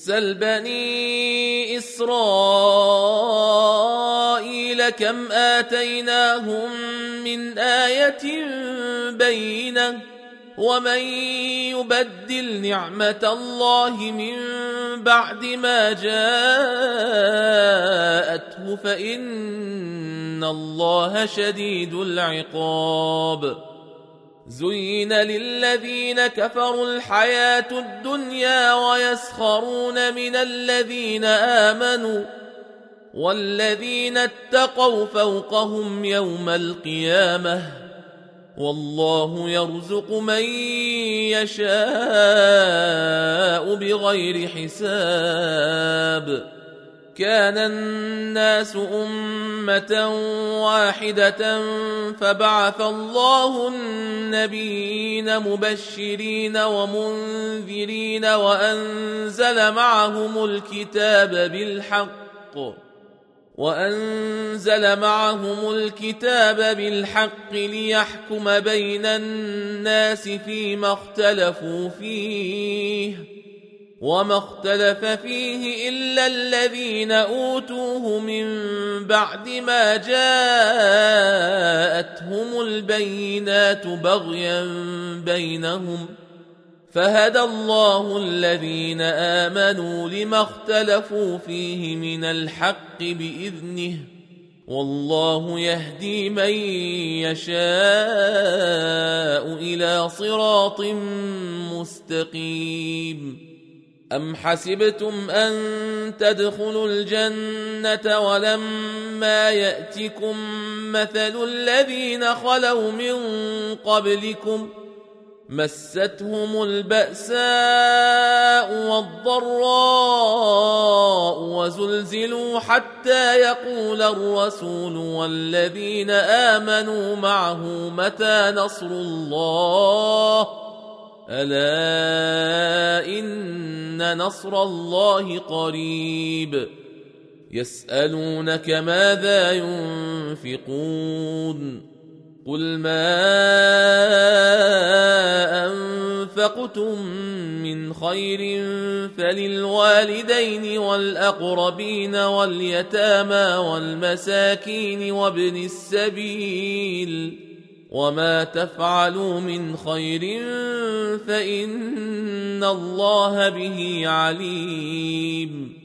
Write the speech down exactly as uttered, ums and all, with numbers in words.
سل بني إسرائيل كم آتيناهم من آية بينة ومن يبدل نعمة الله من بعد ما جاءته فإن الله شديد العقاب. زين للذين كفروا الحياة الدنيا ويسخرون من الذين آمنوا والذين اتقوا فوقهم يوم القيامة والله يرزق من يشاء بغير حساب. كان الناس أمة واحدة فبعث الله النبيين مبشرين ومنذرين وأنزل معهم الكتاب بالحق وأنزل معهم الكتاب بالحق ليحكم بين الناس فيما اختلفوا فيه وما اختلف فيه إلا الذين أوتوه من بعد ما جاءتهم البينات بغيا بينهم فهدى الله الذين آمنوا لما اختلفوا فيه من الحق بإذنه والله يهدي من يشاء إلى صراط مستقيم. أم حسبتم أن تدخلوا الجنة ولما يأتكم مثل الذين خلوا من قبلكم مستهم البأساء والضراء وزلزلوا حتى يقول الرسول والذين آمنوا معه متى نصر الله ألا إن نصر الله قريب. يسألونك ماذا ينفقون قل ما أنفقتم من خير فللوالدين والأقربين واليتامى والمساكين وابن السبيل وما تفعلوا من خير فإن الله به عليم.